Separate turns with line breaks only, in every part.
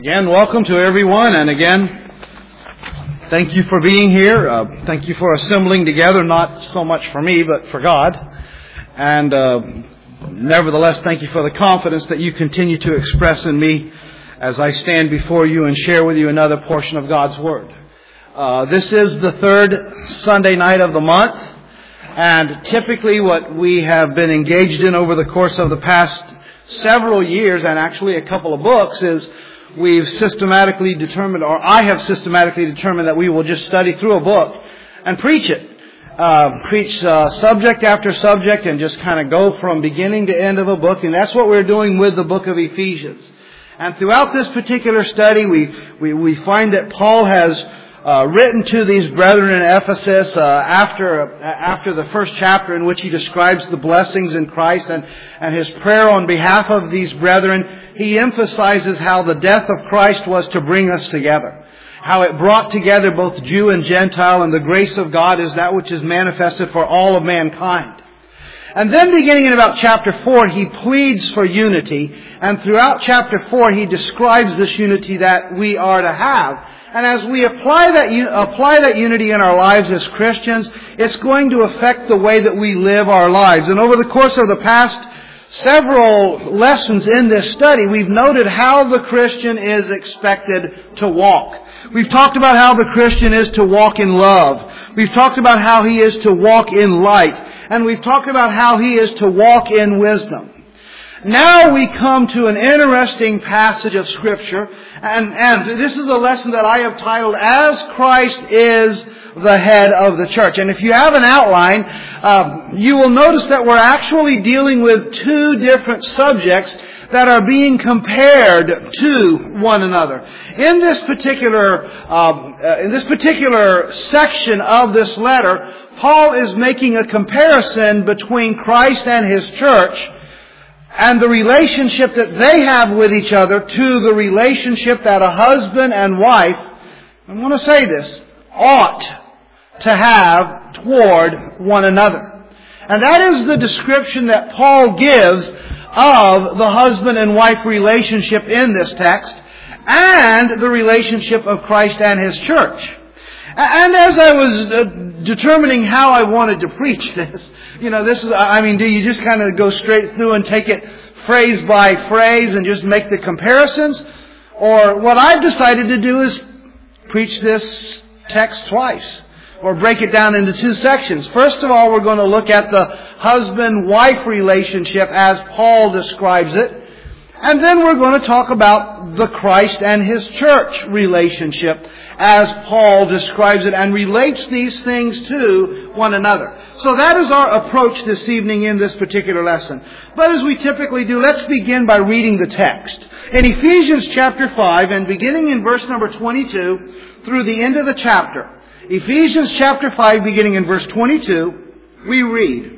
Again, welcome to everyone, and again, thank you for being here. Thank you for assembling together, not so much for me, but for God. And nevertheless, thank you for the confidence that you continue to express in me as I stand before you and share with you another portion of God's Word. This is the third Sunday night of the month, and typically what we have been engaged in over the course of the past several years, and actually a couple of books, is we've systematically determined, or I have systematically determined, that we will just study through a book and preach it. Preach subject after subject and just kind of go from beginning to end of a book. And that's what we're doing with the book of Ephesians. And throughout this particular study, we find that Paul has written to these brethren in Ephesus after the first chapter, in which he describes the blessings in Christ and his prayer on behalf of these brethren. He emphasizes how the death of Christ was to bring us together, how it brought together both Jew and Gentile, and the grace of God is that which is manifested for all of mankind. And then beginning in about chapter 4, he pleads for unity, and throughout chapter 4 he describes this unity that we are to have. And as we apply that unity in our lives as Christians, it's going to affect the way that we live our lives. And over the course of the past several lessons in this study, we've noted how the Christian is expected to walk. We've talked about how the Christian is to walk in love. We've talked about how he is to walk in light. And we've talked about how he is to walk in wisdom. Now we come to an interesting passage of Scripture, and this is a lesson that I have titled, As Christ is the Head of the Church. And if you have an outline, you will notice that we're actually dealing with two different subjects that are being compared to one another. In this particular section of this letter, Paul is making a comparison between Christ and His church, and the relationship that they have with each other, to the relationship that a husband and wife, I want to say this, ought to have toward one another. And that is the description that Paul gives of the husband and wife relationship in this text, and the relationship of Christ and His church. And as I was determining how I wanted to preach this, do you just kind of go straight through and take it phrase by phrase and just make the comparisons? Or what I've decided to do is preach this text twice, or break it down into two sections. First of all, we're going to look at the husband-wife relationship as Paul describes it. And then we're going to talk about the Christ and His church relationship as Paul describes it and relates these things to one another. So that is our approach this evening in this particular lesson. But as we typically do, let's begin by reading the text. In Ephesians chapter 5, and beginning in verse number 22 through the end of the chapter, Ephesians chapter 5, beginning in verse 22, we read,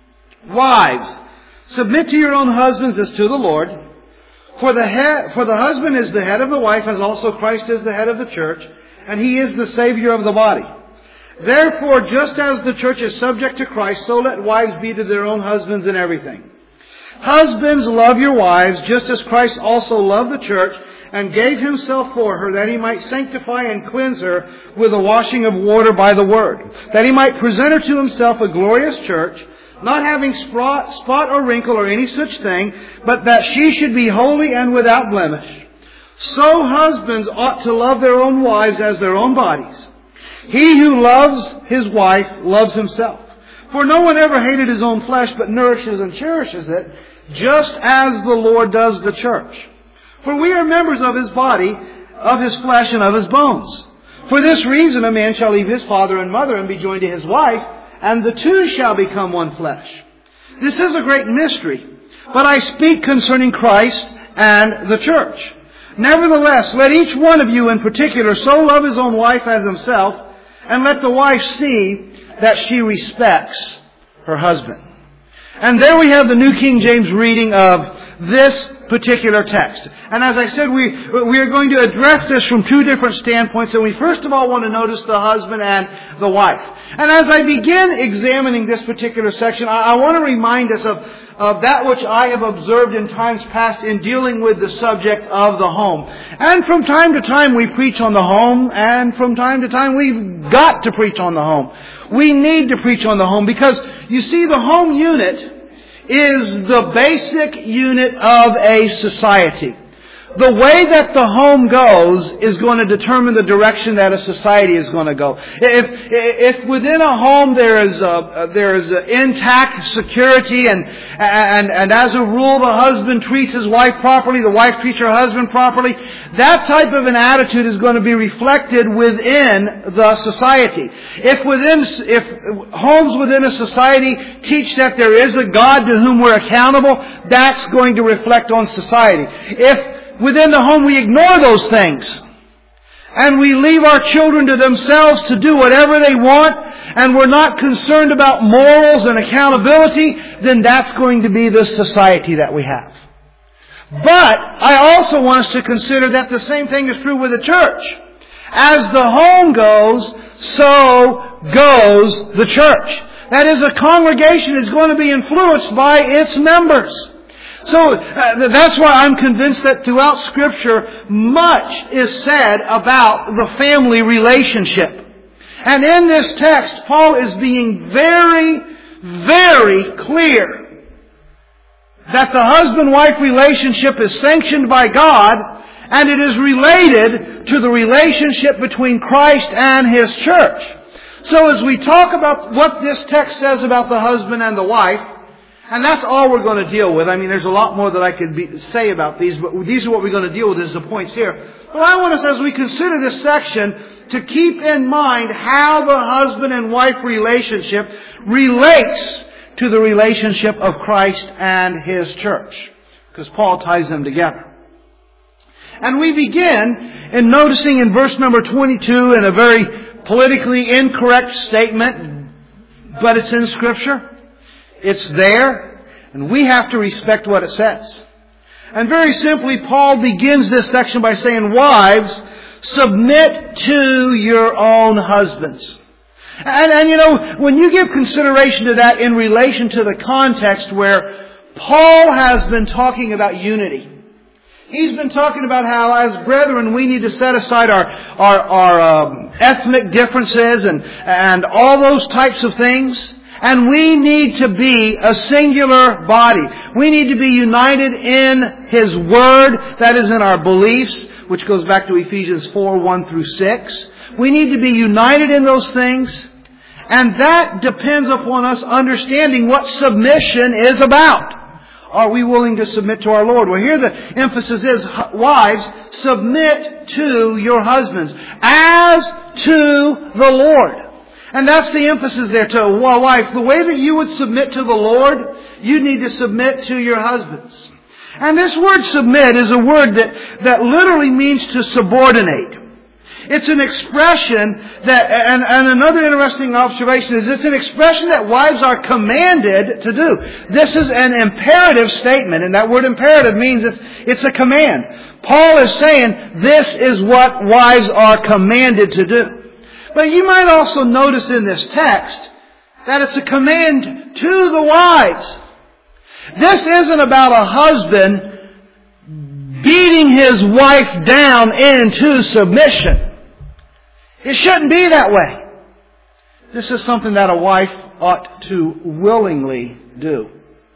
Wives, submit to your own husbands as to the Lord. For the husband is the head of the wife, as also Christ is the head of the church, and He is the Savior of the body. Therefore, just as the church is subject to Christ, so let wives be to their own husbands in everything. Husbands, love your wives, just as Christ also loved the church, and gave Himself for her, that He might sanctify and cleanse her with the washing of water by the word, that He might present her to Himself a glorious church, not having spot or wrinkle or any such thing, but that she should be holy and without blemish. So husbands ought to love their own wives as their own bodies. He who loves his wife loves himself. For no one ever hated his own flesh, but nourishes and cherishes it, just as the Lord does the church. For we are members of His body, of His flesh, and of His bones. For this reason a man shall leave his father and mother and be joined to his wife, and the two shall become one flesh. This is a great mystery, but I speak concerning Christ and the church. Nevertheless, let each one of you in particular so love his own wife as himself, and let the wife see that she respects her husband. And there we have the New King James reading of this particular text. And as I said, we are going to address this from two different standpoints. And we first of all want to notice the husband and the wife. And as I begin examining this particular section, I want to remind us of that which I have observed in times past in dealing with the subject of the home. And from time to time we preach on the home, and from time to time we've got to preach on the home. We need to preach on the home because, you see, the home unit is the basic unit of a society. The way that the home goes is going to determine the direction that a society is going to go. If within a home there is intact security and as a rule the husband treats his wife properly, the wife treats her husband properly, that type of an attitude is going to be reflected within the society. If homes within a society teach that there is a God to whom we're accountable, that's going to reflect on society. If within the home we ignore those things and we leave our children to themselves to do whatever they want, and we're not concerned about morals and accountability, then that's going to be the society that we have. But I also want us to consider that the same thing is true with the church. As the home goes, so goes the church. That is, a congregation is going to be influenced by its members. So that's why I'm convinced that throughout Scripture much is said about the family relationship. And in this text, Paul is being very, very clear that the husband-wife relationship is sanctioned by God, and it is related to the relationship between Christ and His church. So as we talk about what this text says about the husband and the wife, and that's all we're going to deal with. I mean, there's a lot more that I could say about these, but these are what we're going to deal with as the points here. But I want us, as we consider this section, to keep in mind how the husband and wife relationship relates to the relationship of Christ and His church. Because Paul ties them together. And we begin in noticing in verse number 22, in a very politically incorrect statement, but it's in Scripture. It's there, and we have to respect what it says. And very simply, Paul begins this section by saying, wives, submit to your own husbands. And you know, when you give consideration to that in relation to the context where Paul has been talking about unity, he's been talking about how, as brethren, we need to set aside our ethnic differences and all those types of things. And we need to be a singular body. We need to be united in His Word, that is in our beliefs, which goes back to Ephesians 4:1-6. We need to be united in those things. And that depends upon us understanding what submission is about. Are we willing to submit to our Lord? Well, here the emphasis is, wives, submit to your husbands as to the Lord. And that's the emphasis there to a wife. The way that you would submit to the Lord, you need to submit to your husbands. And this word submit is a word that literally means to subordinate. It's an expression that, and another interesting observation is it's an expression that wives are commanded to do. This is an imperative statement, and that word imperative means it's a command. Paul is saying this is what wives are commanded to do. But you might also notice in this text that it's a command to the wives. This isn't about a husband beating his wife down into submission. It shouldn't be that way. This is something that a wife ought to willingly do.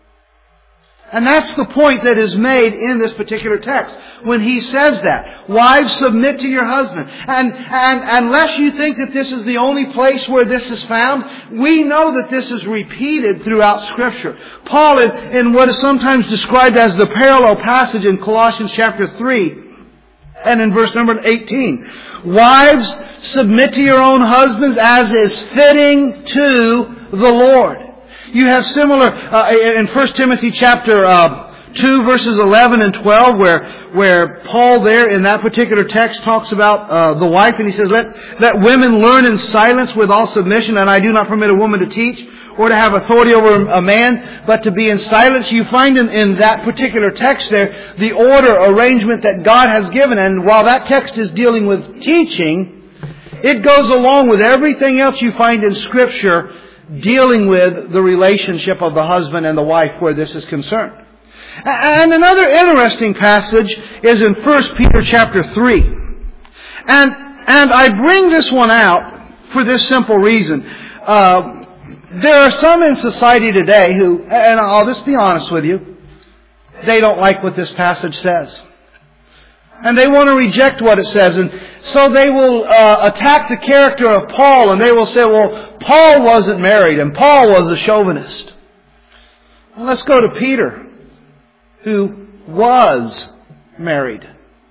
And that's the point that is made in this particular text when he says that. Wives, submit to your husband. And unless you think that this is the only place where this is found, we know that this is repeated throughout Scripture. Paul, in what is sometimes described as the parallel passage in Colossians chapter 3, and in verse number 18, wives, submit to your own husbands as is fitting to the Lord. You have similar, in 1 Timothy chapter 2 verses 11 and 12 where Paul there in that particular text talks about the wife, and he says, let women learn in silence with all submission, and I do not permit a woman to teach or to have authority over a man, but to be in silence. You find in that particular text there the order, arrangement that God has given. And while that text is dealing with teaching, it goes along with everything else you find in Scripture dealing with the relationship of the husband and the wife where this is concerned. And another interesting passage is in 1 Peter chapter 3. And I bring this one out for this simple reason. There are some in society today who, and I'll just be honest with you, they don't like what this passage says. And they want to reject what it says. And so they will attack the character of Paul, and they will say, well, Paul wasn't married, and Paul was a chauvinist. Well, let's go to Peter, who was married.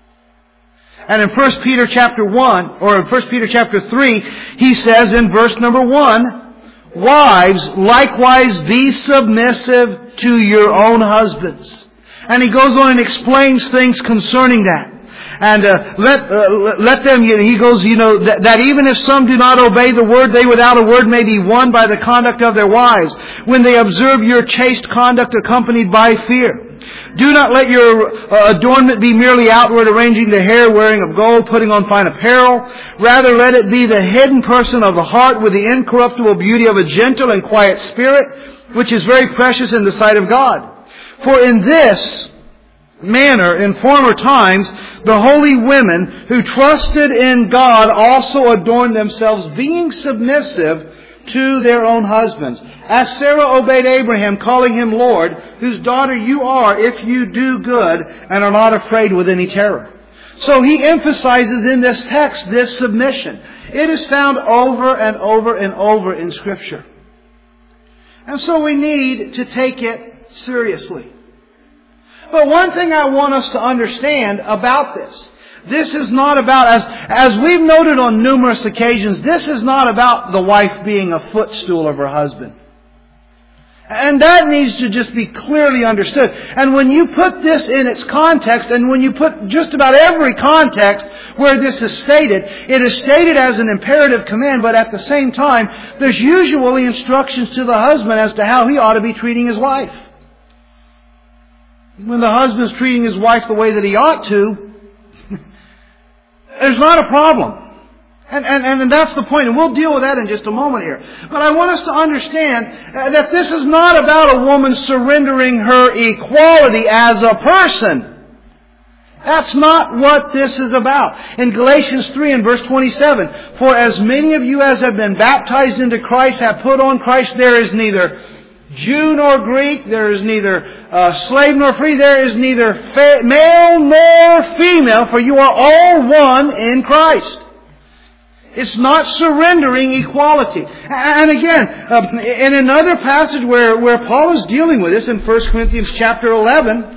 And in 1 Peter chapter 1, or in 1 Peter chapter 3, he says in verse number 1, wives, likewise be submissive to your own husbands. And he goes on and explains things concerning that. And let them, he goes, that even if some do not obey the word, they without a word may be won by the conduct of their wives, when they observe your chaste conduct accompanied by fear. Do not let your adornment be merely outward, arranging the hair, wearing of gold, putting on fine apparel. Rather, let it be the hidden person of the heart with the incorruptible beauty of a gentle and quiet spirit, which is very precious in the sight of God. For in this manner, in former times, the holy women who trusted in God also adorned themselves, being submissive to their own husbands. As Sarah obeyed Abraham, calling him Lord, whose daughter you are if you do good and are not afraid with any terror. So he emphasizes in this text this submission. It is found over and over and over in Scripture. And so we need to take it seriously. But one thing I want us to understand about this is not about, as we've noted on numerous occasions, this is not about the wife being a footstool of her husband. And that needs to just be clearly understood. And when you put this in its context, and when you put just about every context where this is stated, it is stated as an imperative command, but at the same time, there's usually instructions to the husband as to how he ought to be treating his wife. When the husband's treating his wife the way that he ought to, there's not a problem. And that's the point. And we'll deal with that in just a moment here. But I want us to understand that this is not about a woman surrendering her equality as a person. That's not what this is about. In Galatians 3 and verse 27, for as many of you as have been baptized into Christ have put on Christ, there is neither Jew nor Greek, there is neither slave nor free, there is neither male nor female, for you are all one in Christ. It's not surrendering equality. And again, in another passage where Paul is dealing with this, in 1 Corinthians chapter 11,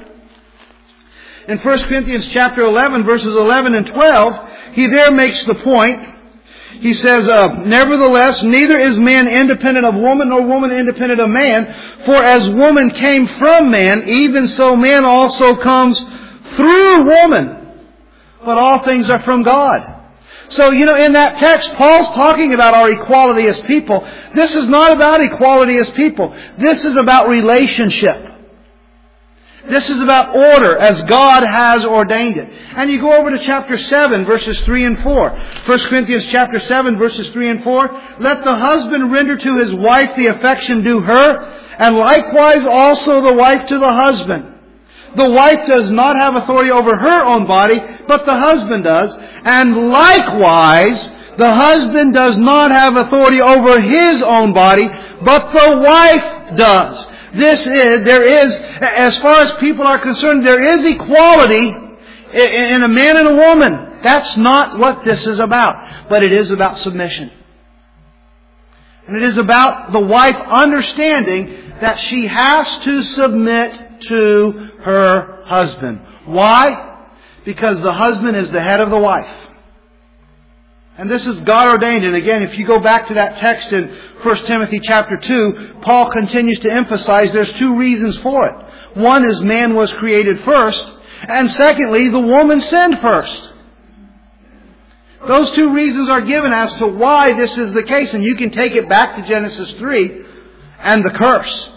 in 1 Corinthians chapter 11, verses 11 and 12, he there makes the point. He says, nevertheless, neither is man independent of woman, nor woman independent of man. For as woman came from man, even so man also comes through woman. But all things are from God. So, in that text, Paul's talking about our equality as people. This is not about equality as people. This is about relationship. This is about order as God has ordained it. And you go over to chapter 7, verses 3 and 4. 1 Corinthians chapter 7, verses 3 and 4. Let the husband render to his wife the affection due her, and likewise also the wife to the husband. The wife does not have authority over her own body, but the husband does. And likewise, the husband does not have authority over his own body, but the wife does. There is, as far as people are concerned, there is equality in a man and a woman. That's not what this is about. But it is about submission. And it is about the wife understanding that she has to submit to her husband. Why? Because the husband is the head of the wife. And this is God ordained. And again, if you go back to that text in 1 Timothy chapter 2, Paul continues to emphasize there's two reasons for it. One is man was created first. And secondly, the woman sinned first. Those two reasons are given as to why this is the case. And you can take it back to Genesis 3 and the curse.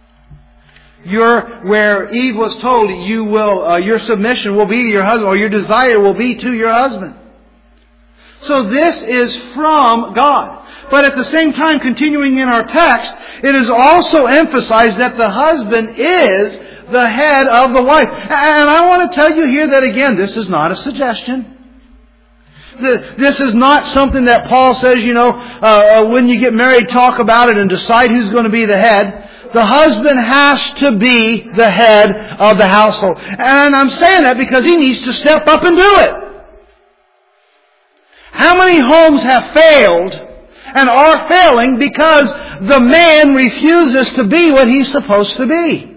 Where Eve was told, your submission will be to your husband, or your desire will be to your husband. So this is from God. But at the same time, continuing in our text, it is also emphasized that the husband is the head of the wife. And I want to tell you here that again, this is not a suggestion. This is not something that Paul says, when you get married, talk about it and decide who's going to be the head. The husband has to be the head of the household. And I'm saying that because he needs to step up and do it. How many homes have failed and are failing because the man refuses to be what he's supposed to be?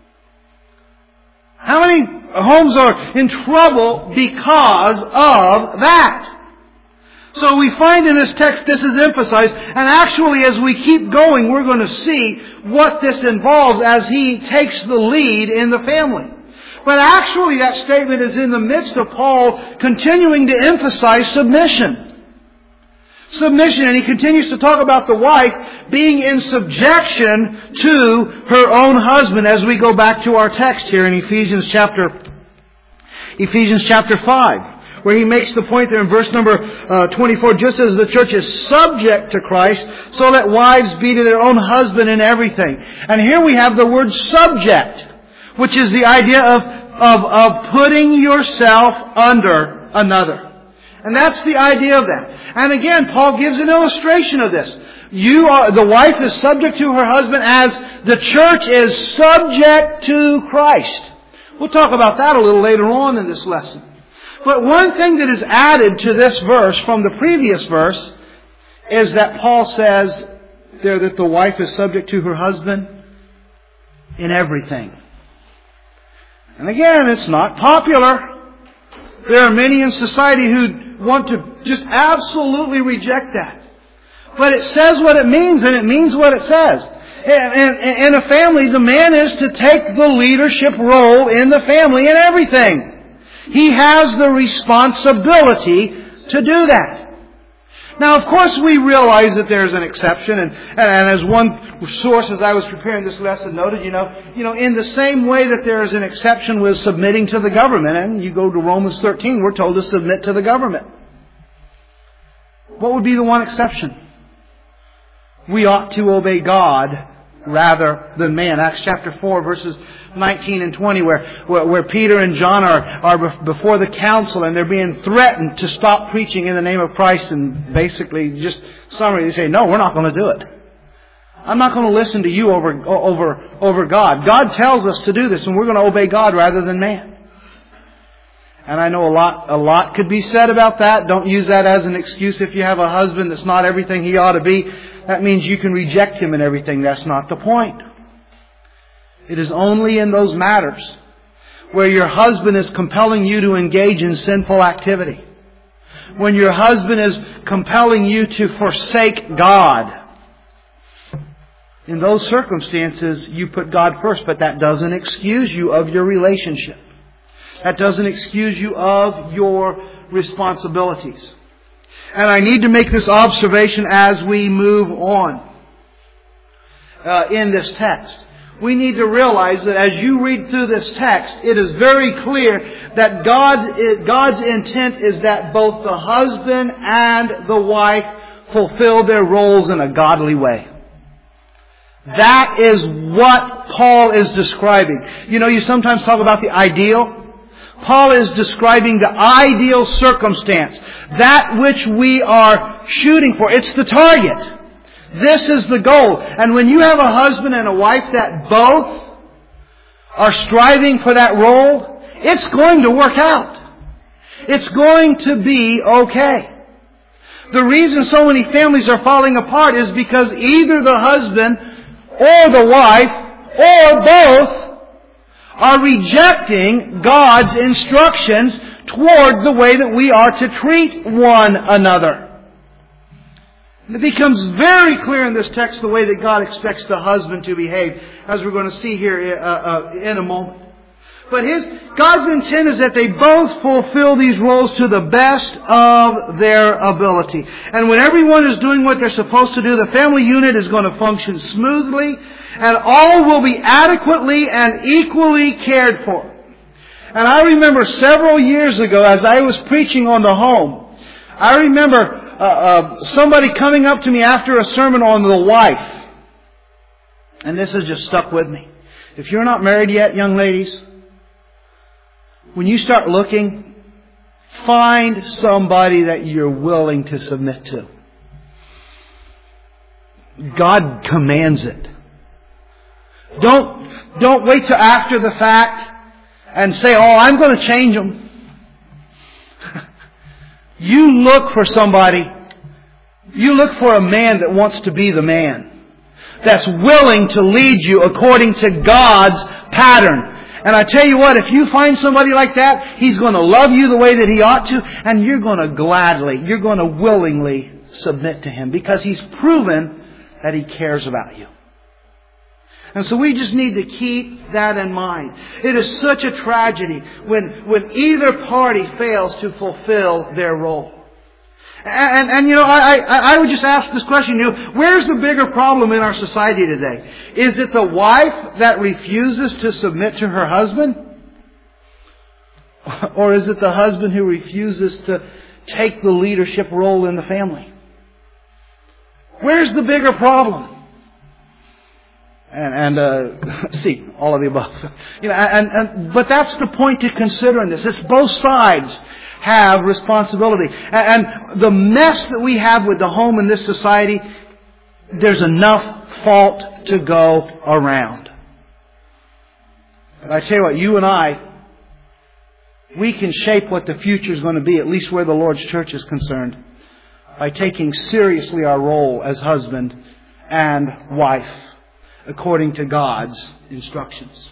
How many homes are in trouble because of that? So we find in this text this is emphasized, and actually as we keep going we're going to see what this involves as he takes the lead in the family. But actually that statement is in the midst of Paul continuing to emphasize submission. Submission, and he continues to talk about the wife being in subjection to her own husband as we go back to our text here in Ephesians chapter 5. Where he makes the point there in verse number 24, just as the church is subject to Christ, so let wives be to their own husband in everything. And here we have the word subject, which is the idea of putting yourself under another. And that's the idea of that. And again, Paul gives an illustration of this. The wife is subject to her husband as the church is subject to Christ. We'll talk about that a little later on in this lesson. But one thing that is added to this verse from the previous verse is that Paul says there that the wife is subject to her husband in everything. And again, it's not popular. There are many in society who want to just absolutely reject that. But it says what it means, and it means what it says. In a family, the man is to take the leadership role in the family in everything. He has the responsibility to do that. Now, of course, we realize that there's an exception, and as one source, as I was preparing this lesson, noted, in the same way that there is an exception with submitting to the government, and you go to Romans 13, we're told to submit to the government. What would be the one exception? We ought to obey God rather than man. Acts chapter 4, verses 19 and 20, where Peter and John are before the council and they're being threatened to stop preaching in the name of Christ. And basically, just summary, they say, no, we're not going to do it. I'm not going to listen to you over God. God tells us to do this, and we're going to obey God rather than man. And I know a lot could be said about that. Don't use that as an excuse if you have a husband that's not everything he ought to be. That means you can reject him in everything. That's not the point. It is only in those matters where your husband is compelling you to engage in sinful activity. When your husband is compelling you to forsake God. In those circumstances, you put God first, but that doesn't excuse you of your relationship. That doesn't excuse you of your responsibilities. And I need to make this observation as we move on in this text. We need to realize that as you read through this text, it is very clear that God's intent is that both the husband and the wife fulfill their roles in a godly way. That is what Paul is describing. You sometimes talk about the ideal. Paul is describing the ideal circumstance. That which we are shooting for. It's the target. This is the goal. And when you have a husband and a wife that both are striving for that role, it's going to work out. It's going to be okay. The reason so many families are falling apart is because either the husband or the wife or both are rejecting God's instructions toward the way that we are to treat one another. It becomes very clear in this text the way that God expects the husband to behave, as we're going to see here in a moment. But God's intent is that they both fulfill these roles to the best of their ability. And when everyone is doing what they're supposed to do, the family unit is going to function smoothly, and all will be adequately and equally cared for. And I remember several years ago, as I was preaching on the home, I remember somebody coming up to me after a sermon on the wife. And this has just stuck with me. If you're not married yet, young ladies, when you start looking, find somebody that you're willing to submit to. God commands it. Don't wait till after the fact and say, "Oh, I'm going to change them." You look for somebody. You look for a man that wants to be the man, that's willing to lead you according to God's pattern. And I tell you what, if you find somebody like that, he's going to love you the way that he ought to, and you're going to willingly submit to him, because he's proven that he cares about you. And so we just need to keep that in mind. It is such a tragedy when either party fails to fulfill their role. And you know, I would just ask this question, you know, where's the bigger problem in our society today? Is it the wife that refuses to submit to her husband? Or is it the husband who refuses to take the leadership role in the family? Where's the bigger problem? See, all of the above. You know, but that's the point to consider in this. It's both sides have responsibility. And the mess that we have with the home in this society, there's enough fault to go around. But I tell you what, you and I, we can shape what the future is going to be, at least where the Lord's church is concerned, by taking seriously our role as husband and wife, according to God's instructions.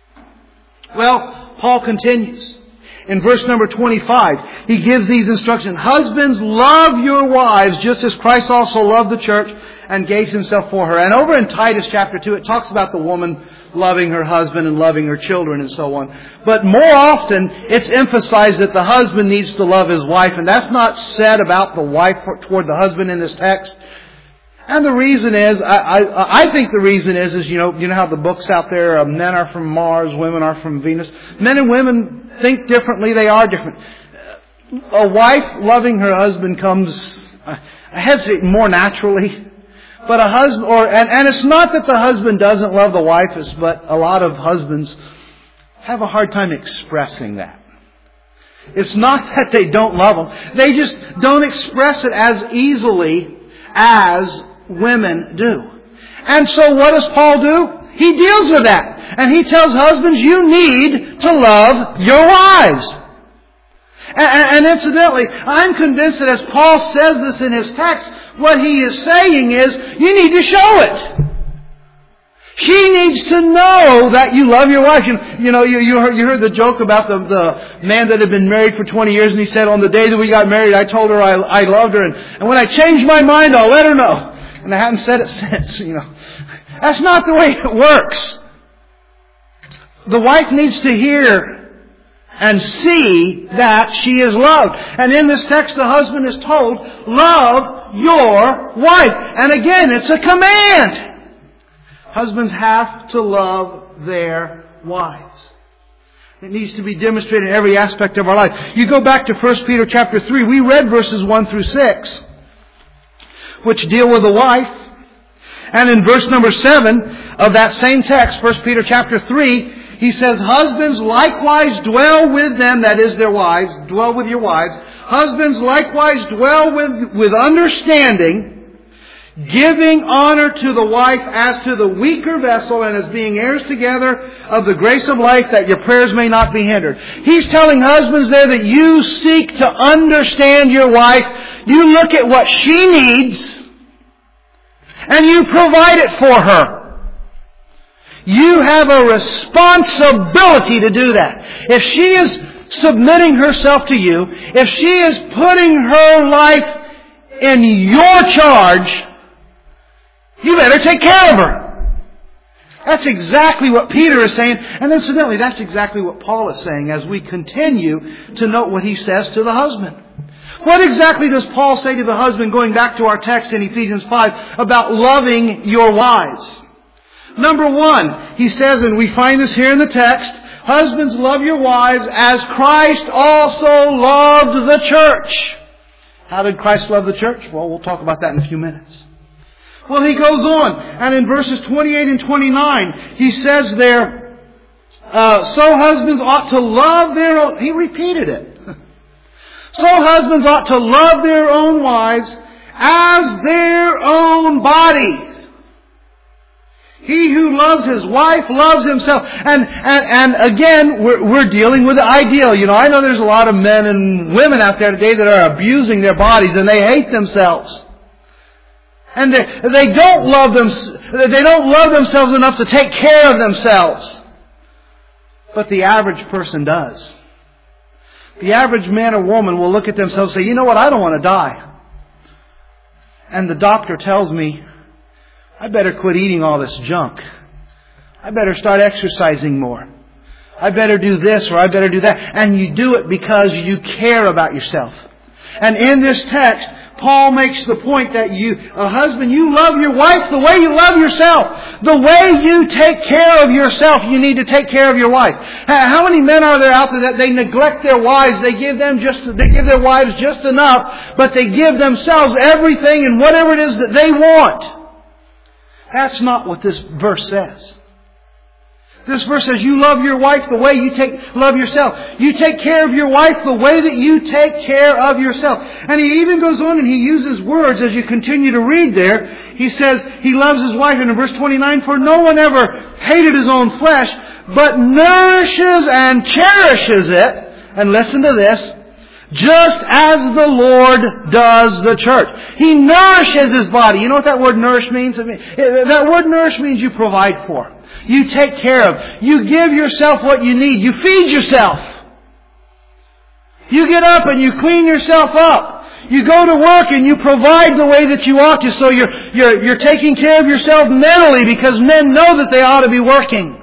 Well, Paul continues. In verse number 25, he gives these instructions. Husbands, love your wives just as Christ also loved the church and gave himself for her. And over in Titus chapter 2, it talks about the woman loving her husband and loving her children and so on. But more often, it's emphasized that the husband needs to love his wife. And that's not said about the wife toward the husband in this text. And the reason is, I think the reason is you know how the books out there, men are from Mars, women are from Venus. Men and women think differently, they are different. A wife loving her husband comes, I hesitate, more naturally. But a husband, and it's not that the husband doesn't love the wife, but a lot of husbands have a hard time expressing that. It's not that they don't love them. They just don't express it as easily as women do. And so what does Paul do? He deals with that. And he tells husbands, you need to love your wives. And incidentally, I'm convinced that as Paul says this in his text, what he is saying is, you need to show it. She needs to know that you love your wife. You know, you heard the joke about the man that had been married for 20 years, and he said, on the day that we got married, I told her I loved her, and when I change my mind, I'll let her know. And I haven't said it since, you know. That's not the way it works. The wife needs to hear and see that she is loved. And in this text, the husband is told, love your wife. And again, it's a command. Husbands have to love their wives. It needs to be demonstrated in every aspect of our life. You go back to 1 Peter chapter 3. We read verses 1 through 6, which deal with the wife. And in verse number 7 of that same text, 1 Peter chapter 3, he says, husbands likewise dwell with them, that is their wives, dwell with your wives. Husbands likewise dwell with understanding, giving honor to the wife as to the weaker vessel, and as being heirs together of the grace of life, that your prayers may not be hindered. He's telling husbands there that you seek to understand your wife. You look at what she needs, and you provide it for her. You have a responsibility to do that. If she is submitting herself to you, if she is putting her life in your charge, you better take care of her. That's exactly what Peter is saying. And incidentally, that's exactly what Paul is saying as we continue to note what he says to the husband. What exactly does Paul say to the husband, going back to our text in Ephesians 5, about loving your wives? Number one, he says, and we find this here in the text, husbands, love your wives as Christ also loved the church. How did Christ love the church? Well, we'll talk about that in a few minutes. Well, he goes on, and in verses 28 and 29, he says there, so husbands ought to love their own... He repeated it. So husbands ought to love their own wives as their own bodies. He who loves his wife loves himself. And again, we're dealing with the ideal. You know, I know there's a lot of men and women out there today that are abusing their bodies and they hate themselves. And they don't love themselves enough to take care of themselves. But the average person does. The average man or woman will look at themselves and say, you know what, I don't want to die. And the doctor tells me, I better quit eating all this junk. I better start exercising more. I better do this or I better do that. And you do it because you care about yourself. And in this text, Paul makes the point that a husband, you love your wife the way you love yourself. The way you take care of yourself, you need to take care of your wife. How many men are there out there that they neglect their wives? They give their wives just enough, but they give themselves everything and whatever it is that they want. That's not what this verse says. This verse says you love your wife the way you love yourself. You take care of your wife the way that you take care of yourself. And he even goes on and he uses words as you continue to read there. He says he loves his wife, and in verse 29, for no one ever hated his own flesh, but nourishes and cherishes it. And listen to this. Just as the Lord does the church. He nourishes His body. You know what that word nourish means? That word nourish means you provide for. You take care of. You give yourself what you need. You feed yourself. You get up and you clean yourself up. You go to work and you provide the way that you ought to. So you're taking care of yourself mentally, because men know that they ought to be working.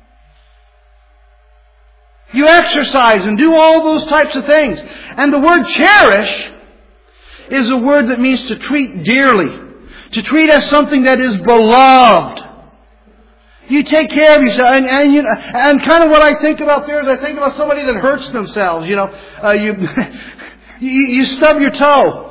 You exercise and do all those types of things. And the word cherish is a word that means to treat dearly. To treat as something that is beloved. You take care of yourself. And kind of what I think about there is I think about somebody that hurts themselves. You know, you stub your toe.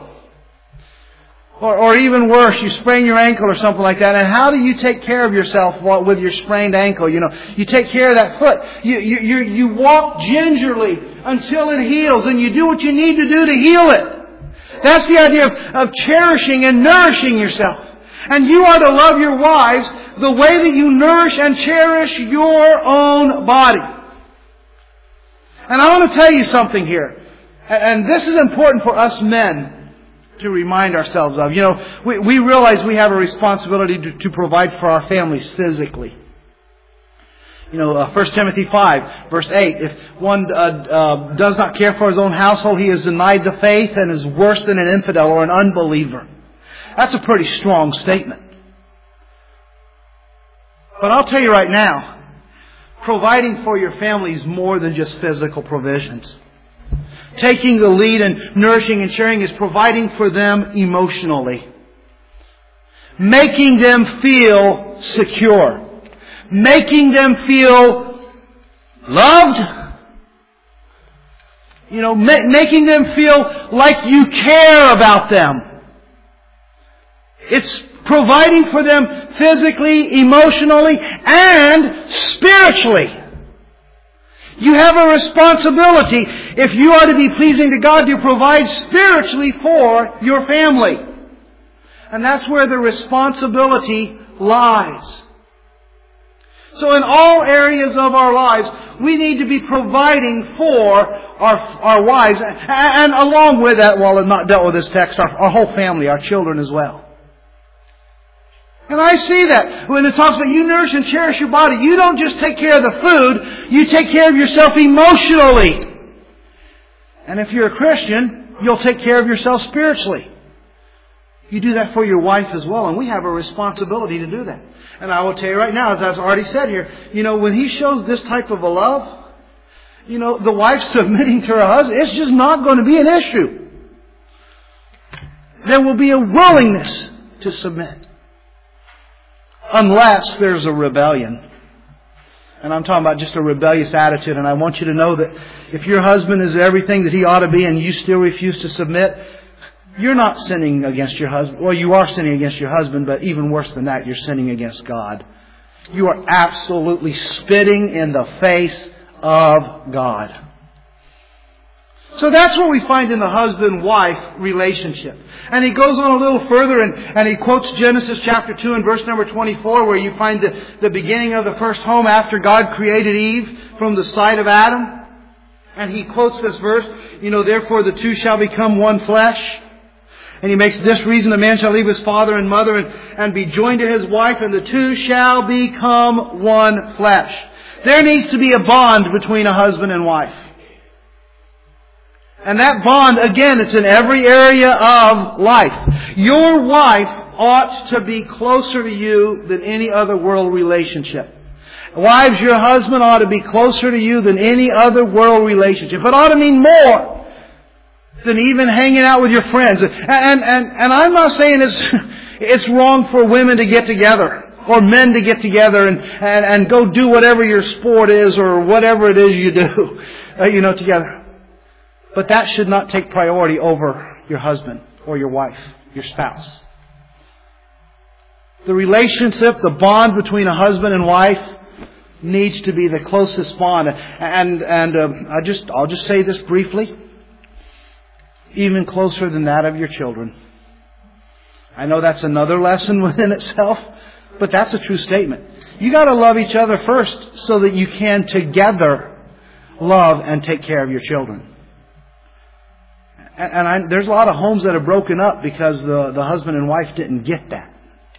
Or even worse, you sprain your ankle or something like that. And how do you take care of yourself with your sprained ankle? You know, you take care of that foot. You walk gingerly until it heals, and you do what you need to do to heal it. That's the idea of cherishing and nourishing yourself. And you are to love your wives the way that you nourish and cherish your own body. And I want to tell you something here. And this is important for us men to remind ourselves of. You know, we realize we have a responsibility to provide for our families physically. You know, 1 Timothy 5, verse 8, if one does not care for his own household, he has denied the faith and is worse than an infidel or an unbeliever. That's a pretty strong statement. But I'll tell you right now, providing for your family is more than just physical provisions. Taking the lead and nourishing and sharing is providing for them emotionally. Making them feel secure. Making them feel loved. You know, making them feel like you care about them. It's providing for them physically, emotionally, and spiritually. You have a responsibility, if you are to be pleasing to God, to provide spiritually for your family. And that's where the responsibility lies. So in all areas of our lives, we need to be providing for our wives. And along with that, while I've not dealt with this text, our whole family, our children as well. And I see that when it talks about you nourish and cherish your body, you don't just take care of the food, you take care of yourself emotionally. And if you're a Christian, you'll take care of yourself spiritually. You do that for your wife as well, and we have a responsibility to do that. And I will tell you right now, as I've already said here, when He shows this type of a love, the wife submitting to her husband, it's just not going to be an issue. There will be a willingness to submit. Unless there's a rebellion. And I'm talking about just a rebellious attitude. And I want you to know that if your husband is everything that he ought to be and you still refuse to submit, you're not sinning against your husband. Well, you are sinning against your husband, but even worse than that, you're sinning against God. You are absolutely spitting in the face of God. So that's what we find in the husband-wife relationship. And he goes on a little further and he quotes Genesis chapter 2 and verse number 24, where you find the beginning of the first home after God created Eve from the side of Adam. And he quotes this verse, therefore the two shall become one flesh. And he makes this reason, the man shall leave his father and mother and be joined to his wife, and the two shall become one flesh. There needs to be a bond between a husband and wife. And that bond, again, it's in every area of life. Your wife ought to be closer to you than any other world relationship. Wives, your husband ought to be closer to you than any other world relationship. It ought to mean more than even hanging out with your friends. And I'm not saying it's wrong for women to get together or men to get together and go do whatever your sport is or whatever it is you do, together. But that should not take priority over your husband or your wife, your spouse. The relationship, the bond between a husband and wife needs to be the closest bond. And I'll just say this briefly. Even closer than that of your children. I know that's another lesson within itself, but that's a true statement. You got to love each other first so that you can together love and take care of your children. And there's a lot of homes that are broken up because the husband and wife didn't get that.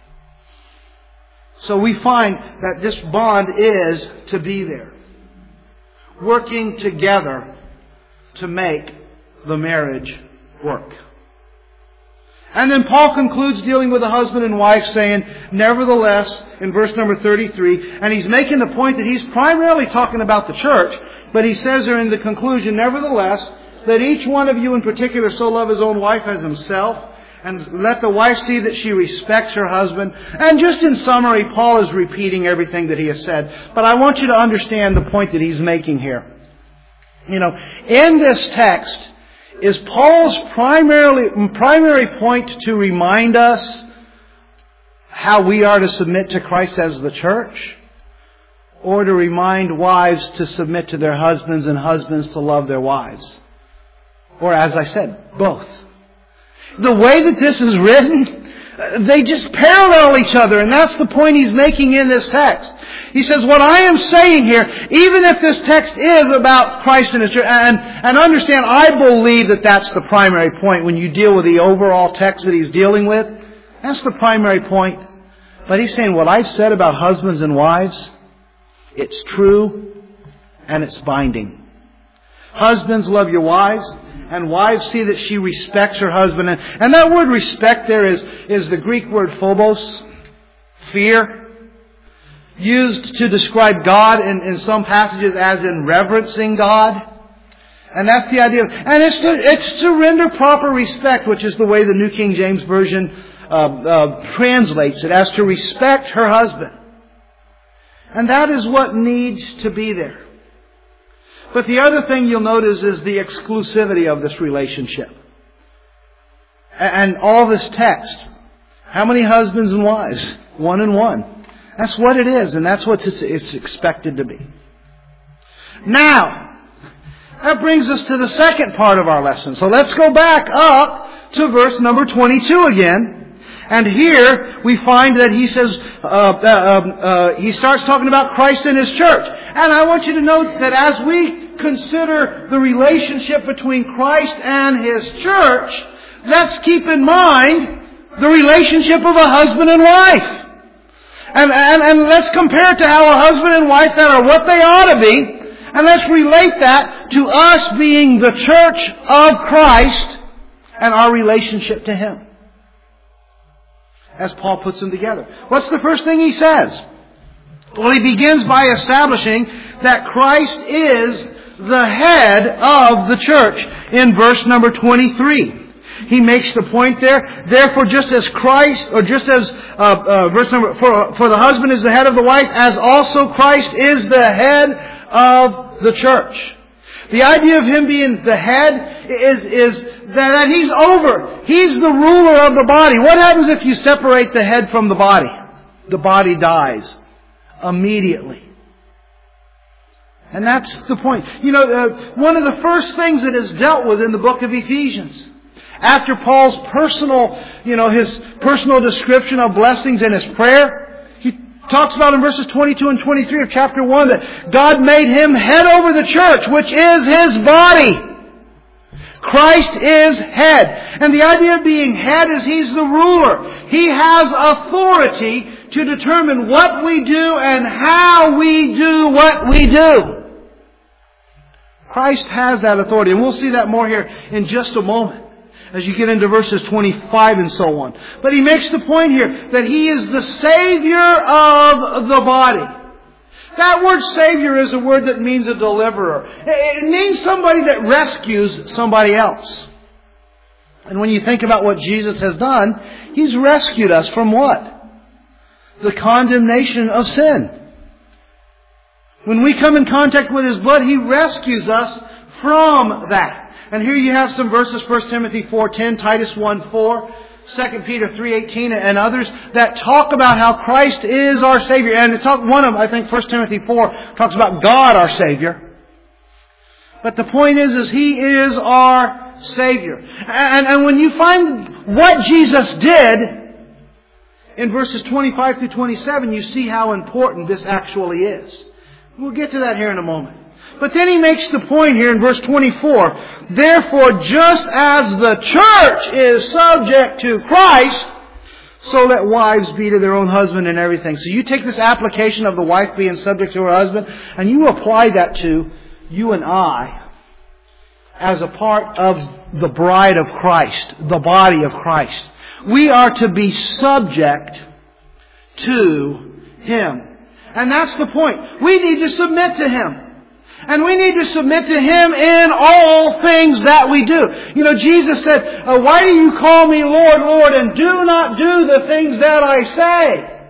So we find that this bond is to be there. Working together to make the marriage work. And then Paul concludes dealing with the husband and wife saying, nevertheless, in verse number 33, and he's making the point that he's primarily talking about the church, but he says there in the conclusion, nevertheless, let each one of you in particular so love his own wife as himself, and let the wife see that she respects her husband. And just in summary, Paul is repeating everything that he has said. But I want you to understand the point that he's making here. In this text is Paul's primary point to remind us how we are to submit to Christ as the church, or to remind wives to submit to their husbands and husbands to love their wives. Or as I said, both. The way that this is written, they just parallel each other, and that's the point he's making in this text. He says, what I am saying here, even if this text is about Christ and His church, and understand, I believe that that's the primary point when you deal with the overall text that he's dealing with. That's the primary point. But he's saying what I've said about husbands and wives, it's true and it's binding. Husbands, love your wives, and wives, see that she respects her husband. And that word respect there is the Greek word phobos, fear. Used to describe God in some passages as in reverencing God. And that's the idea. And it's to render proper respect, which is the way the New King James Version translates it, as to respect her husband. And that is what needs to be there. But the other thing you'll notice is the exclusivity of this relationship. And all this text. How many husbands and wives? One and one. That's what it is, and that's what it's expected to be. Now, that brings us to the second part of our lesson. So let's go back up to verse number 22 again. And here we find that he says, he starts talking about Christ and His church. And I want you to note that as we consider the relationship between Christ and His church, let's keep in mind the relationship of a husband and wife. And let's compare it to how a husband and wife that are what they ought to be. And let's relate that to us being the church of Christ and our relationship to Him. as Paul puts them together. What's the first thing he says? Well, he begins by establishing that Christ is the head of the church in verse number 23. He makes the point there. Therefore, just as Christ, or just as verse number for the husband is the head of the wife, as also Christ is the head of the church. The idea of Him being the head is that He's over. He's the ruler of the body. What happens if you separate the head from the body? The body dies immediately. And that's the point. One of the first things that is dealt with in the book of Ephesians, after Paul's his personal description of blessings in his prayer, he talks about in verses 22 and 23 of chapter 1 that God made Him head over the church, which is His body. Christ is head. And the idea of being head is He's the ruler. He has authority to determine what we do and how we do what we do. Christ has that authority. And we'll see that more here in just a moment, as you get into verses 25 and so on. But he makes the point here that He is the Savior of the body. That word Savior is a word that means a deliverer. It means somebody that rescues somebody else. And when you think about what Jesus has done, He's rescued us from what? The condemnation of sin. When we come in contact with His blood, He rescues us from that. And here you have some verses, 1 Timothy 4:10, Titus 1:4, 2 Peter 3:18, and others that talk about how Christ is our Savior. And one of them, I think 1 Timothy 4, talks about God our Savior. But the point is He is our Savior. And when you find what Jesus did in verses 25 through 27, you see how important this actually is. We'll get to that here in a moment. But then he makes the point here in verse 24. Therefore, just as the church is subject to Christ, so let wives be to their own husband in everything. So you take this application of the wife being subject to her husband, and you apply that to you and I as a part of the bride of Christ, the body of Christ. We are to be subject to Him. And that's the point. We need to submit to Him. And we need to submit to Him in all things that we do. Jesus said, why do you call me Lord, Lord, and do not do the things that I say?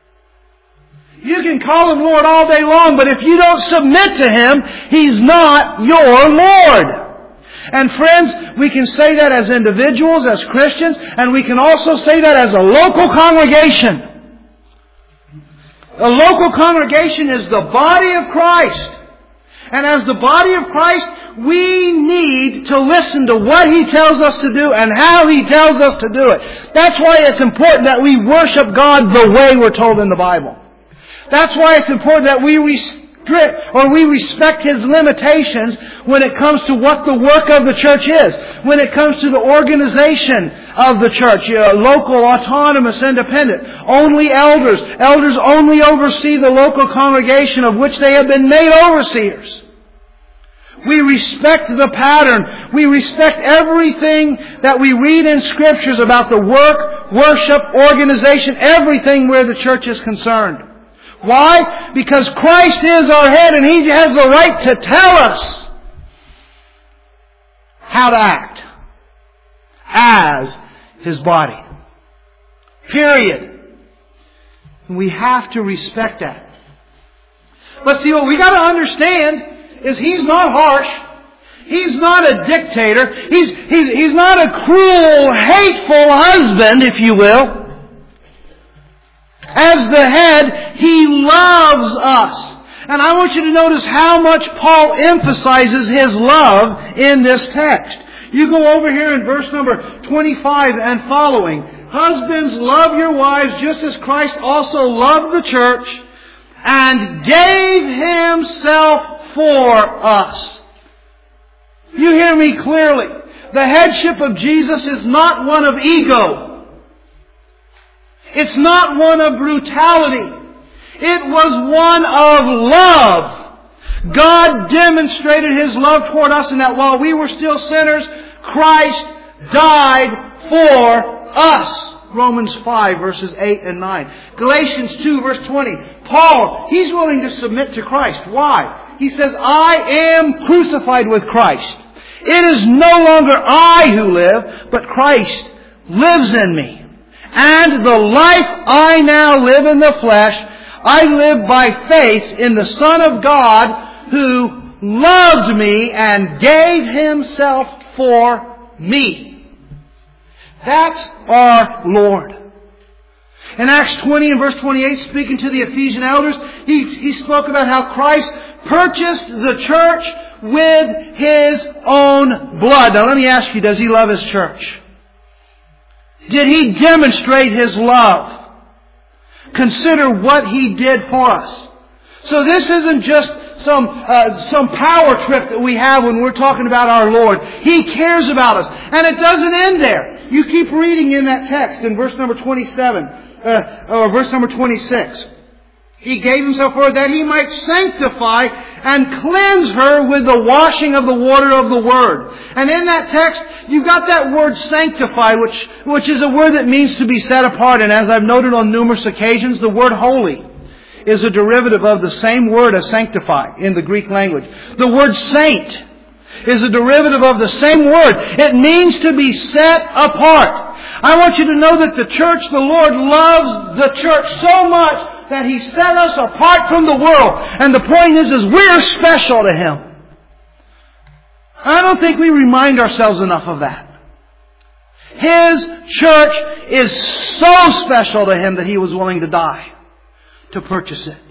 You can call Him Lord all day long, but if you don't submit to Him, He's not your Lord. And friends, we can say that as individuals, as Christians, and we can also say that as a local congregation. A local congregation is the body of Christ. And as the body of Christ, we need to listen to what He tells us to do and how He tells us to do it. That's why it's important that we worship God the way we're told in the Bible. That's why it's important that we respect His limitations when it comes to what the work of the church is. When it comes to the organization of the church, local, autonomous, independent. Only elders. Elders only oversee the local congregation of which they have been made overseers. We respect the pattern. We respect everything that we read in Scriptures about the work, worship, organization, everything where the church is concerned. Why? Because Christ is our head and He has the right to tell us how to act as His body. Period. We have to respect that. But see, what we got to understand is He's not harsh. He's not a dictator. He's not a cruel, hateful husband, if you will. As the head, He loves us. And I want you to notice how much Paul emphasizes His love in this text. You go over here in verse number 25 and following. Husbands, love your wives just as Christ also loved the church and gave Himself for us. You hear me clearly. The headship of Jesus is not one of ego. It's not one of brutality. It was one of love. God demonstrated His love toward us in that while we were still sinners, Christ died for us. Romans 5 verses 8 and 9. Galatians 2 verse 20. Paul, he's willing to submit to Christ. Why? He says, I am crucified with Christ. It is no longer I who live, but Christ lives in me. And the life I now live in the flesh, I live by faith in the Son of God who loved me and gave Himself for me. That's our Lord. In Acts 20 and verse 28, speaking to the Ephesian elders, he spoke about how Christ purchased the church with His own blood. Now let me ask you, does He love His church? Did He demonstrate His love? Consider what He did for us. So this isn't just some power trip that we have when we're talking about our Lord. He cares about us. And it doesn't end there. You keep reading in that text in verse number 27, or verse number 26. He gave Himself for her that He might sanctify and cleanse her with the washing of the water of the Word. And in that text, you've got that word sanctify, which is a word that means to be set apart. And as I've noted on numerous occasions, the word holy is a derivative of the same word as sanctify in the Greek language. The word saint is a derivative of the same word. It means to be set apart. I want you to know that the church, the Lord loves the church so much that He set us apart from the world. And the point is we're special to Him. I don't think we remind ourselves enough of that. His church is so special to Him that He was willing to die to purchase it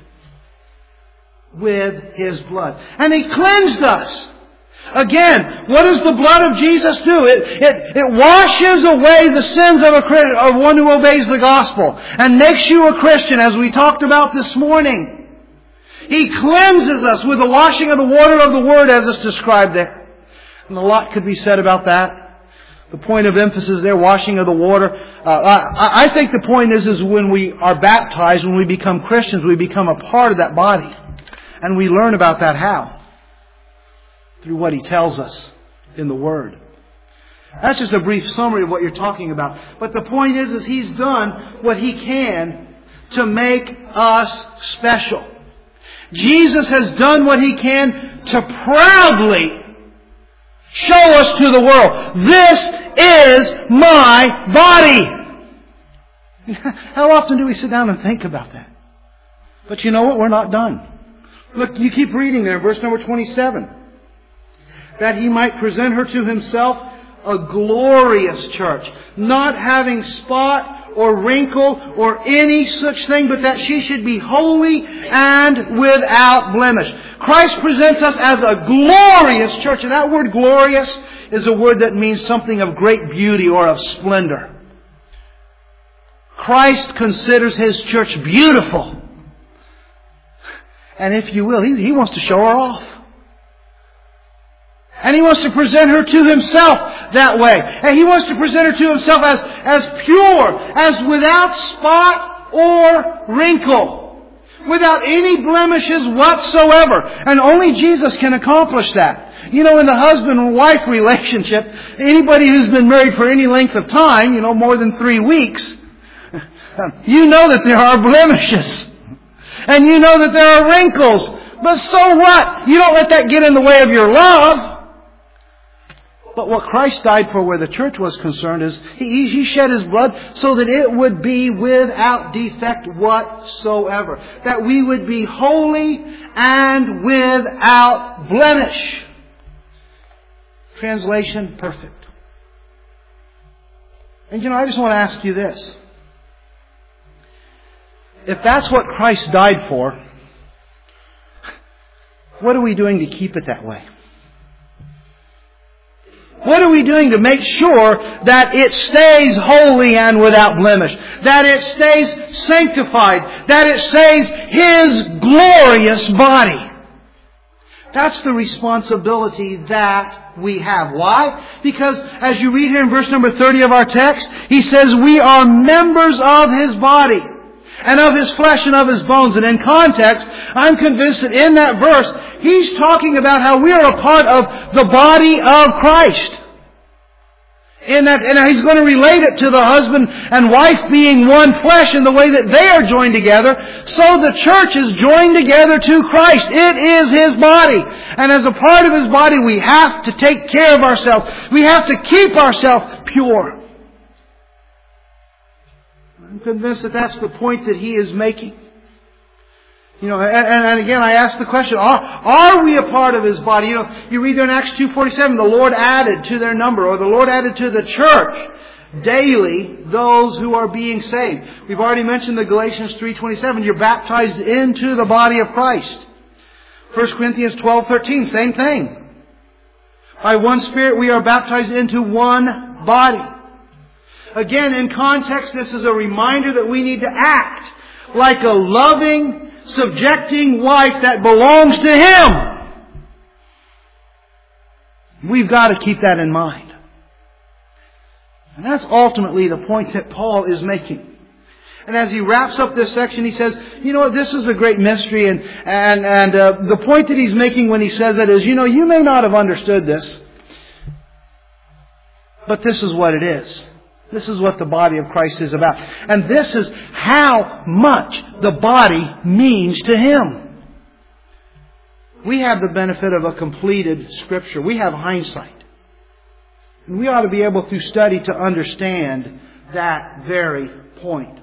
with His blood. And He cleansed us. Again, what does the blood of Jesus do? It washes away the sins of one who obeys the gospel and makes you a Christian, as we talked about this morning. He cleanses us with the washing of the water of the Word, as it's described there. And a lot could be said about that. The point of emphasis there, washing of the water. I think the point is when we are baptized, when we become Christians, we become a part of that body. And we learn about that how? Through what He tells us in the Word. That's just a brief summary of what you're talking about. But the point is He's done what He can to make us special. Jesus has done what He can to proudly show us to the world. This is my body. How often do we sit down and think about that? But you know what? We're not done. Look, you keep reading there, verse number 27. That He might present her to Himself a glorious church, not having spot or wrinkle or any such thing, but that she should be holy and without blemish. Christ presents us as a glorious church. And that word glorious is a word that means something of great beauty or of splendor. Christ considers His church beautiful. And if you will, He wants to show her off. And He wants to present her to Himself that way. And He wants to present her to Himself as pure, as without spot or wrinkle, without any blemishes whatsoever. And only Jesus can accomplish that. You know, in the husband and wife relationship, anybody who's been married for any length of time, more than 3 weeks, you know that there are blemishes. And you know that there are wrinkles. But so what? You don't let that get in the way of your love. But what Christ died for where the church was concerned is He shed His blood so that it would be without defect whatsoever. That we would be holy and without blemish. Translation, perfect. And I just want to ask you this. If that's what Christ died for, what are we doing to keep it that way? What are we doing to make sure that it stays holy and without blemish? That it stays sanctified? That it stays His glorious body? That's the responsibility that we have. Why? Because as you read here in verse number 30 of our text, He says we are members of His body and of His flesh and of His bones. And in context, I'm convinced that in that verse, He's talking about how we are a part of the body of Christ. And He's going to relate it to the husband and wife being one flesh in the way that they are joined together. So the church is joined together to Christ. It is His body. And as a part of His body, we have to take care of ourselves. We have to keep ourselves pure. I'm convinced that that's the point that He is making. And again, I ask the question, are we a part of His body? You read there in Acts 2:47, the Lord added to their number, or the Lord added to the church daily those who are being saved. We've already mentioned the Galatians 3:27. You're baptized into the body of Christ. 1 Corinthians 12:13, same thing. By one Spirit we are baptized into one body. Again, in context, this is a reminder that we need to act like a loving, subjecting wife that belongs to Him. We've got to keep that in mind. And that's ultimately the point that Paul is making. And as he wraps up this section, he says, this is a great mystery. And the point that he's making when he says that is, you may not have understood this, but this is what it is. This is what the body of Christ is about. And this is how much the body means to Him. We have the benefit of a completed Scripture. We have hindsight. And we ought to be able through study to understand that very point.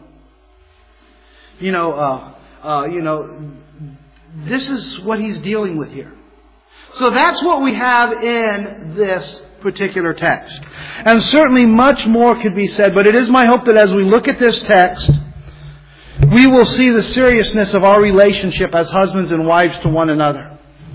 This is what he's dealing with here. So that's what we have in this particular text. And certainly much more could be said, but it is my hope that as we look at this text, we will see the seriousness of our relationship as husbands and wives to one another.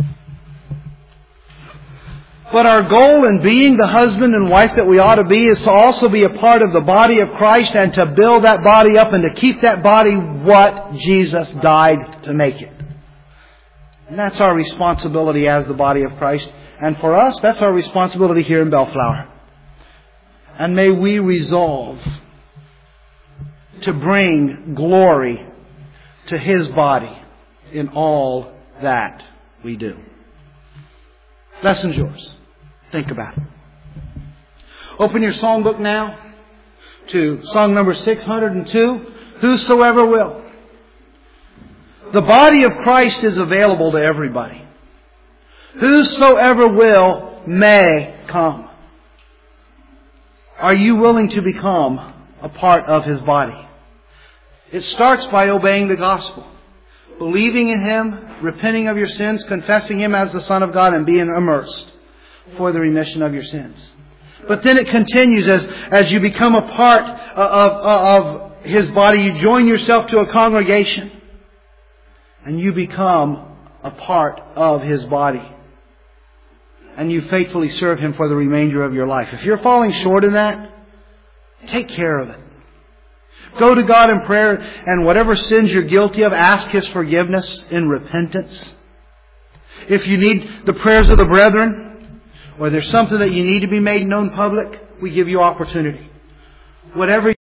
But our goal in being the husband and wife that we ought to be is to also be a part of the body of Christ and to build that body up and to keep that body what Jesus died to make it. And that's our responsibility as the body of Christ. And for us, that's our responsibility here in Bellflower. And may we resolve to bring glory to His body in all that we do. Lesson's yours. Think about it. Open your songbook now to song number 602, Whosoever Will. The body of Christ is available to everybody. Whosoever will may come. Are you willing to become a part of His body? It starts by obeying the gospel. Believing in Him, repenting of your sins, confessing Him as the Son of God, and being immersed for the remission of your sins. But then it continues as you become a part of His body. You join yourself to a congregation. And you become a part of His body. And you faithfully serve Him for the remainder of your life. If you're falling short in that, take care of it. Go to God in prayer, and whatever sins you're guilty of, ask His forgiveness in repentance. If you need the prayers of the brethren, or there's something that you need to be made known public, we give you opportunity. Whatever